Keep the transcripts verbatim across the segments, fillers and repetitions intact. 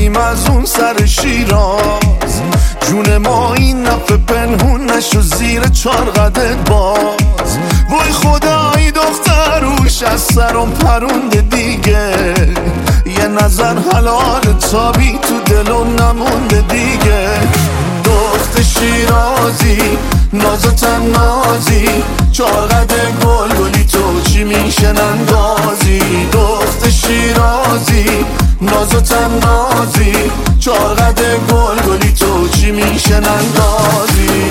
اومدیم از اون سر شیراز، جون ما این نفه پنهون نشو زیر چار قدت باز. وای خدایی دختر روش از سرم پرونده دیگه، یه نظر حلال تابی تو دلم نمونده دیگه. دخت شیرازی ناز و تنازی، چار قده گل گلی تو چی میشن اندازی. دخت شیرازی ناز و تنازی، چار قده گل گلی تو چی میشن اندازی.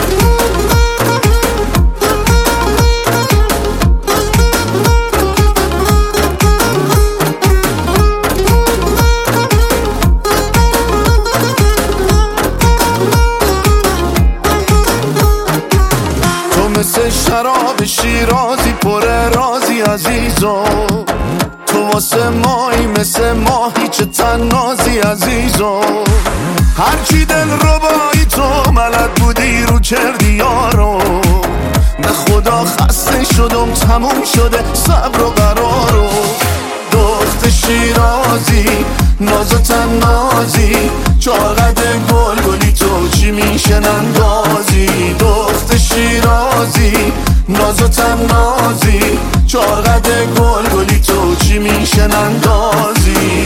مثل شراب شیرازی پر رازی عزیزو، تو واسه مایی مثل ماهی چه تنازی عزیزو. هرچی دل ربایی تو ملد بودی رو کردی یارو، به خدا خسته شدم تموم شده صبر و قرارو. دخت شیرازی ناز و تنازی، چار قده گل گلی تو چی میشن اندازی. دخت شیرازی ناز و تنازی، چار قده گل گلی تو چی میشن اندازی.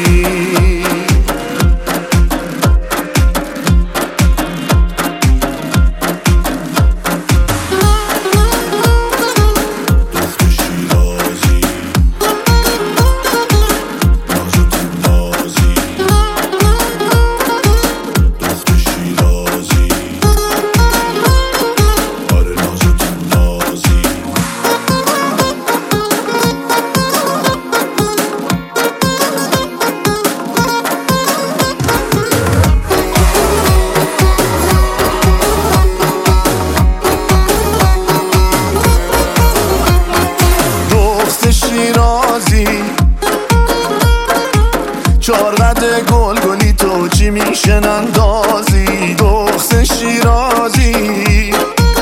شیرازی چار قده گل گلی تو چی میشن اندازی. دخت شیرازی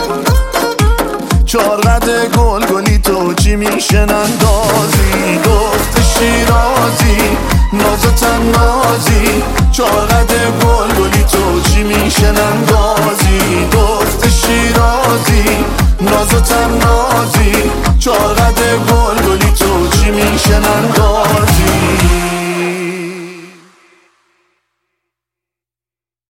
چار قده گل گلی تو چی میشن اندازی. دخت شیرازی ناز و تنازی، چار قده گل گلی تو چی میشن اندازی. دخت شیرازی ناز و تنازی، چار